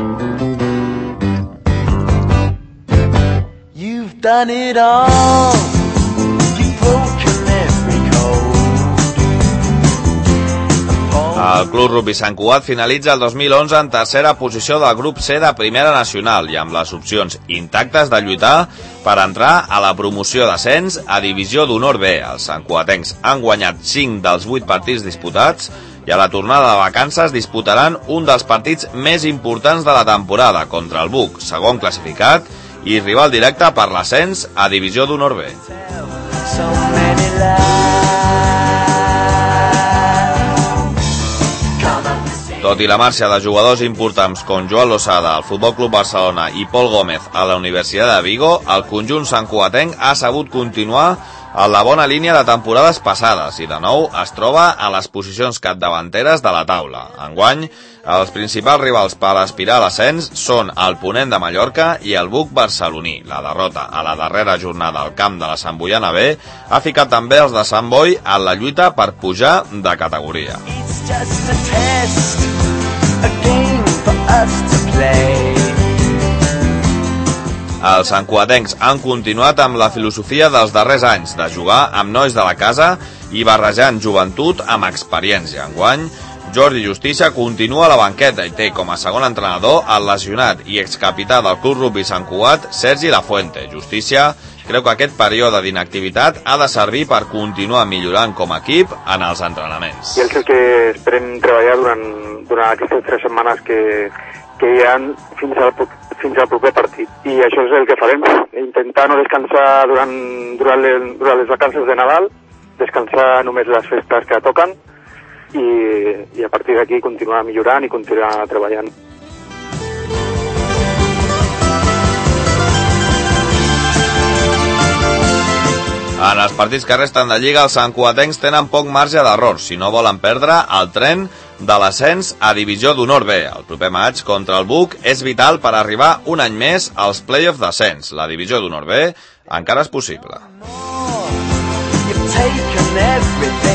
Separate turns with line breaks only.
You've done it all. You've broken every code.
El Club Rugby Sant Cugat finalitza el 2011 en tercera posició del grup C de Primera Nacional i amb les opcions intactes de lluitar per entrar a la promoció d'ascens a Divisió d'Honor B. Els santcugatencs han guanyat 5 dels 8 partits disputats i a la tornada de vacances disputaran un dels partits més importants de la temporada contra el Buc, segon classificat i rival directe per l'ascens a Divisió d'Honor B. Tot i la marxa de jugadors importants com Joan Losada al Futbol Club Barcelona i Pol Gómez a la Universitat de Vigo, el conjunt santcugatenc ha sabut continuar a la bona línia de temporades passades i de nou es troba a les posicions capdavanteres de la taula. Enguany, els principals rivals per aspirar a l'ascens són el Ponent de Mallorca i el Buc barceloní. La derrota a la darrera jornada al camp de la Sant Boiana B ha ficat també els de Sant Boi en la lluita per pujar de categoria. Els santcugatencs han continuat amb la filosofia dels darrers anys de jugar amb nois de la casa i barrejant joventut amb experiència. Enguany, Jordi Justícia continua a la banqueta i té com a segon entrenador el lesionat i excapità del Club Rugby Sant Cugat, Sergi Lafuente. Justícia creu que aquest període d'inactivitat ha de servir per continuar millorant com a equip en els entrenaments.
I és el que esperem treballar durant aquestes 3 setmanes que hi ha fins al proper partit. I això és el que farem, intentar no descansar durant les vacances de Nadal, descansar només les festes que toquen i a partir d'aquí continuar millorant i continuar treballant.
En els partits que resten de Lliga, els santcugatencs tenen poc marge d'error si no volen perdre el tren de l'ascens a Divisió d'Honor B. El proper maig contra el Buc és vital per arribar un any més als play-offs d'ascens. La Divisió d'Honor B encara és possible.